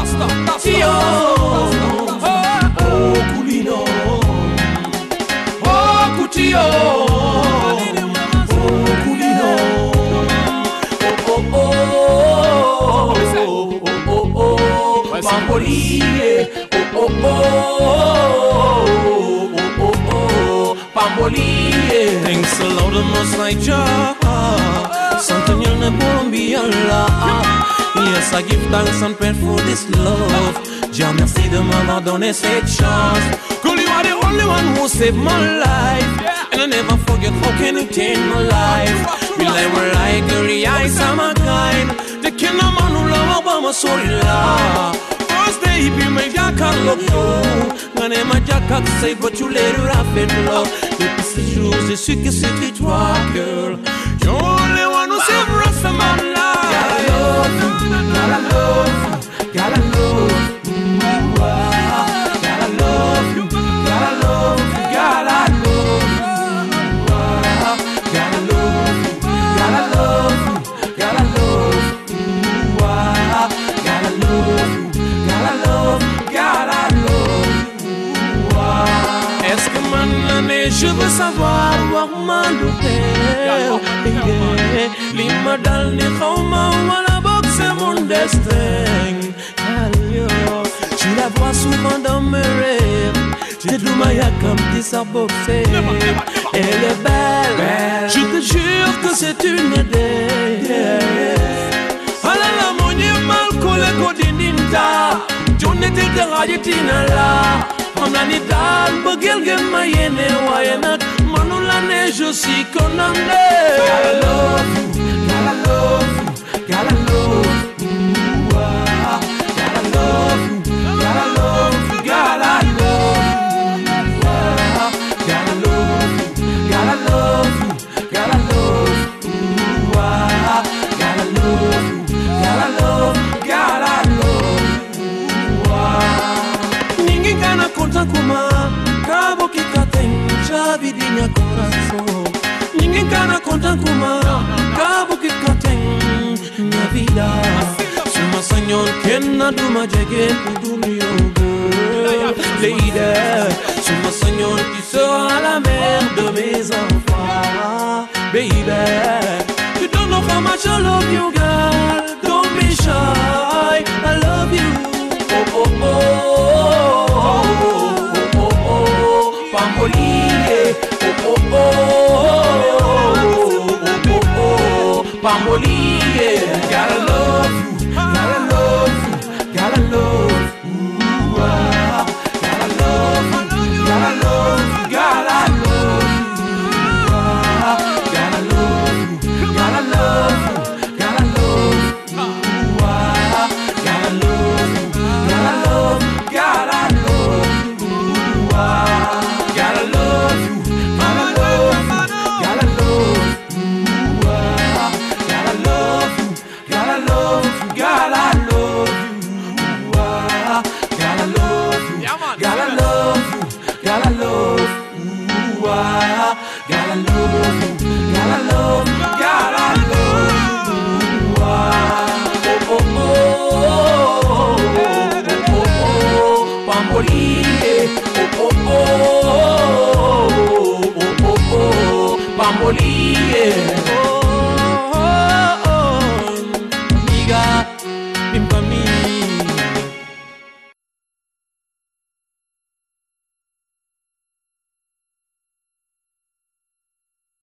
Tio, oh Kulino, oh Kutio, oh Kulino, oh Pambolie, oh Pambolie. Thanks a lot of most like Jah. Something you'll never be alive. Yes, I give thanks and prayer for this love. Jah merci de m'avoir donné cette chance. Girl, you are the only one who saved my life, and I never forget how can you change my life. We like girl, eyes are my guide. The king of man who love Obama, sorry la. First day, be my jack and look you. My name is Jack, I say, but you later have in love. Depuis ces jours, je suis que c'était toi, girl. You're only one who saved the rest of my life. Gotta love you, gotta love you, gotta love you. Gotta love you, gotta love you, gotta love you. Gotta love you, gotta love you, gotta love you. Gotta love you, gotta love you, gotta love you. Est-ce que maintenant je veux savoir voir ma loupé? Lima dal ni khawma wala bok c'est mon destin. Tu la vois souvent dans mes rêves. J'ai de l'oumaya comme des sabotés. Elle est belle, je te jure que c'est une idée. Alala moni mal kole kodinita. Jonete de rajitina la. Amnani dal bagel gen mayene wayenat. Manulane je suis condamné. Gotta love you, gotta love you, gotta love you. Gotta love you, gotta love you, gotta love you. Gotta love you, gotta love you, gotta love you. Gotta love you, gotta love you, gotta love you. Ninguém kana conta kuma cabo que tem chave de minha coração. Ninguém kana conta kuma cabo que tem minha vida. Suma sanyon kenna duma jege dunia girl lady. Suma sanyon qui sera la mère de mes enfants, baby. You don't know how much I love you, girl. Don't be shy, I love you. Oh oh oh oh oh oh oh Pambolie. Oh oh oh oh oh Pambolie. Gotta love you, gotta love you, gotta love you. Gotta love you, gotta love you, gotta love you. Gotta love you, gotta love you, gotta love you. Gotta love you, gotta love you, gotta love you. Gotta love you, gotta love you, gotta love you. Gotta love you, gotta love you, gotta love you. Gotta love you, gotta love you, gotta love you. Gotta love you, gotta love you, gotta love you. Oh oh oh oh oh Pambolie. Oh oh oh oh oh Pambolie.